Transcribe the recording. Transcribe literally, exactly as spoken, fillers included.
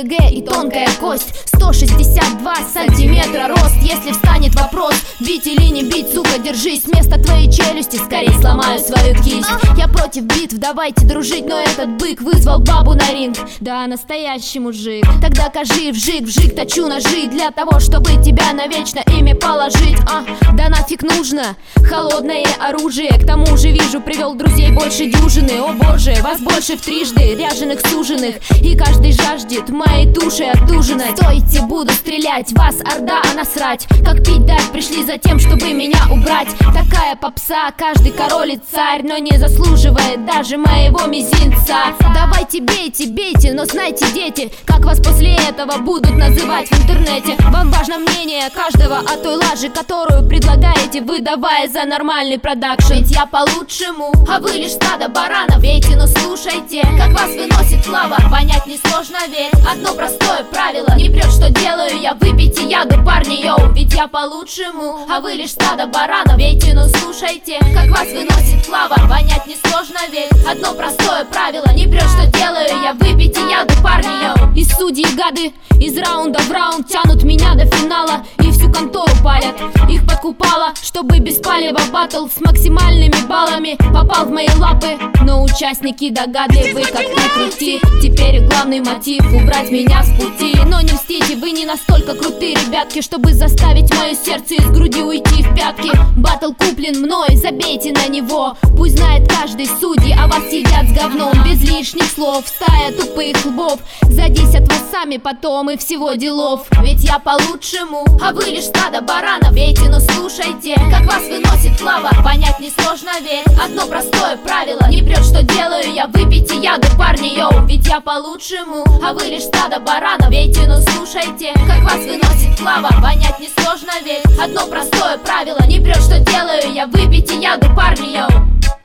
КГ и тонкая кость. Сто шестьдесят два сантиметра рост. Если встанет вопрос, бить или не бить, сука, держись. Вместо твоей челюсти скорее сломаю свою кисть. Я против битв, давайте дружить, но этот бык вызвал бабу на ринг. Да, настоящий мужик. Тогда кажи, вжик, вжик, точу ножи для того, чтобы тебя навечно ими положить. А, да нафиг нужно холодное оружие. К тому же вижу, привел друзей больше дюжины. О боже, вас больше в трижды, ряженых суженых. И каждый жаждет моей туши отужинать. Стойте, буду стрелять, вас орда, а насрать. Как пить дать, пришли за тем, чтобы меня убрать. Такая попса, каждый король и царь, но не заслуживает даже моего мизинца. Давайте бейте, бейте, но знайте, дети, как вас после этого будут называть в интернете. Вам важно мнение каждого о той лаже, которую предлагаете, выдавая за нормальный продакшн. Ведь я по-лучшему, а вы лишь стадо баранов. Бейте, но слушайте, как вас выносит лава. Понять несложно, ведь одно простое правило: не прет, что делаю я, выпейте яду, парни, йоу. Ведь я по-лучшему, а вы лишь стадо баранов. Бейте, но слушайте, как вас выносит лава. Понять несложно, ведь одно простое правило: не прет, что делаю я, выпейте яду, парни, йоу. И судьи гады из раунда в раунд тянут меня до финала и всю контору палят. Их подкупало, чтобы без палева баттл с максимальными баллами попал в мои лапы. Но участники догадливы, как ни крути. Теперь главный мотив — убрать меня с пути. Но не мстите, вы не настолько крутые, ребятки, чтобы заставить мое сердце из груди уйти в пятки. Баттл куплен мной, забейте на него. Пусть знает каждый судьи, а вас едят с говном. Без лишних слов, стая тупых лбов. За десять вас сами потом и всего делов. Ведь я по-лучшему, а вы лишь стадо баранов. Бейте, но слушайте, как вас выносит лава. Понять несложно, ведь одно простое правило: не прет, что делаю я, выпейте яду, парни, йоу. Ведь я по-лучшему, а вы лишь стадо баранов. Бейте, но слушайте, как вас выносит лава. Понять несложно, ведь одно простое правило: не прет, что делаю я, выпейте яду, парни, йоу.